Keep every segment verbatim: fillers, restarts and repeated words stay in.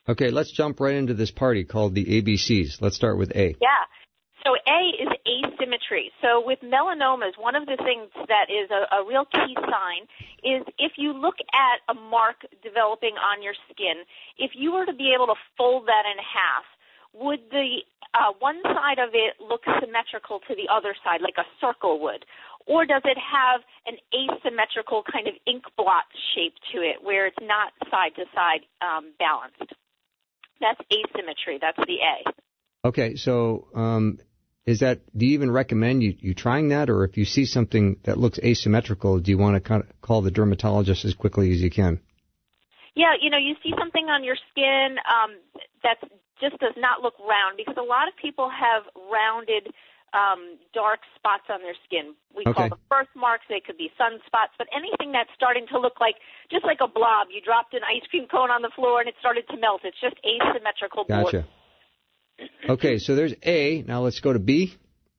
Okay, let's jump right into this party called the A B Cs. Let's start with A. Yeah. So A is asymmetry. So with melanomas, one of the things that is a, a real key sign is if you look at a mark developing on your skin, if you were to be able to fold that in half, would the uh, one side of it look symmetrical to the other side, like a circle would? Or does it have an asymmetrical kind of ink blot shape to it where it's not side-to-side um, balanced? That's asymmetry. That's the A. Okay, so um, is that, do you even recommend you, you trying that? Or if you see something that looks asymmetrical, do you want to kind of call the dermatologist as quickly as you can? Yeah, you know, you see something on your skin um, that just does not look round, because a lot of people have rounded um, dark spots on their skin. We okay. call them birthmarks. They could be sunspots, but anything that's starting to look like just like a blob. You dropped an ice cream cone on the floor and it started to melt. It's just asymmetrical board. Gotcha. Okay, so there's A. Now let's go to B.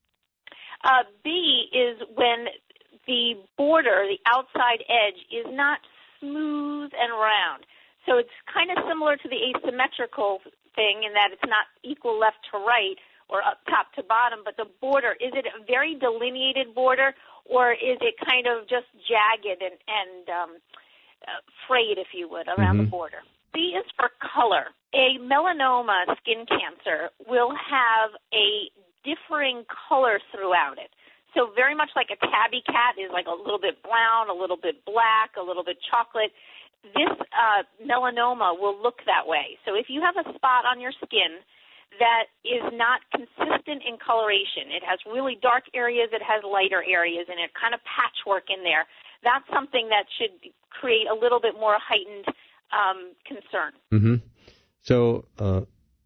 Uh, B is when the border, the outside edge, is not smooth and round. So it's kind of similar to the asymmetrical thing in that it's not equal left to right or up top to bottom, but the border, is it a very delineated border, or is it kind of just jagged and, and um, uh, frayed, if you would, around mm-hmm. the border? C is for color. A melanoma skin cancer will have a differing color throughout it. So very much like a tabby cat is like a little bit brown, a little bit black, a little bit chocolate. This uh, melanoma will look that way. So if you have a spot on your skin that is not consistent in coloration, it has really dark areas, it has lighter areas, and it kind of patchwork in there, that's something that should create a little bit more heightened um, concern. Mm-hmm. So uh,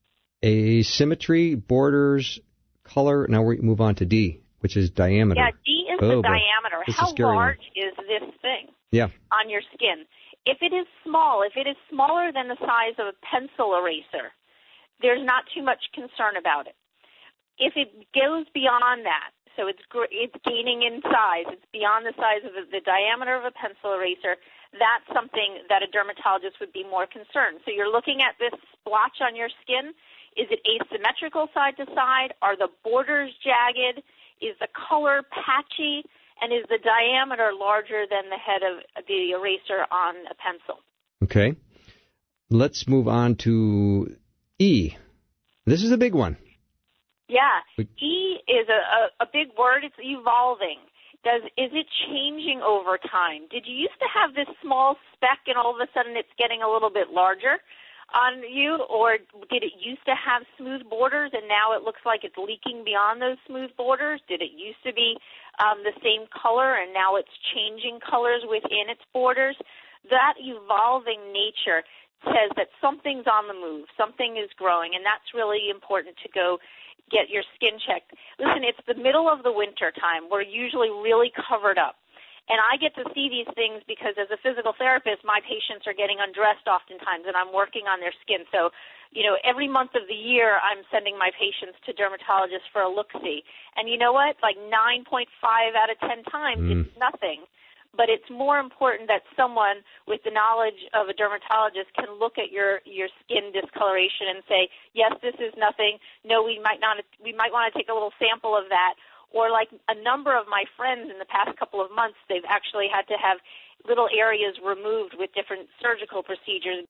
asymmetry, borders, color. Now we move on to D, which is diameter. Yeah, D is oh, the diameter. How large one. is this thing yeah. on your skin? If it is small, if it is smaller than the size of a pencil eraser, there's not too much concern about it. If it goes beyond that, so it's it's gaining in size, it's beyond the size of the diameter of a pencil eraser, that's something that a dermatologist would be more concerned. So you're looking at this splotch on your skin. Is it asymmetrical side to side? Are the borders jagged? Is the color patchy? And is the diameter larger than the head of the eraser on a pencil? Okay. Let's move on to E. This is a big one. Yeah. E is a, a, a big word. It's evolving. Does Is it changing over time? Did you used to have this small speck and all of a sudden it's getting a little bit larger on you? Or did it used to have smooth borders and now it looks like it's leaking beyond those smooth borders? Did it used to be um, the same color and now it's changing colors within its borders? That evolving nature says that something's on the move, something is growing, and that's really important to go get your skin checked. Listen, it's the middle of the winter time. We're usually really covered up. And I get to see these things because as a physical therapist, my patients are getting undressed oftentimes, and I'm working on their skin. So, you know, every month of the year, I'm sending my patients to dermatologists for a look-see. And you know what? Like nine point five out of ten times, mm. it's nothing. But it's more important that someone with the knowledge of a dermatologist can look at your, your skin discoloration and say, yes, this is nothing. No, we might not. We might want to take a little sample of that. Or like a number of my friends in the past couple of months, they've actually had to have little areas removed with different surgical procedures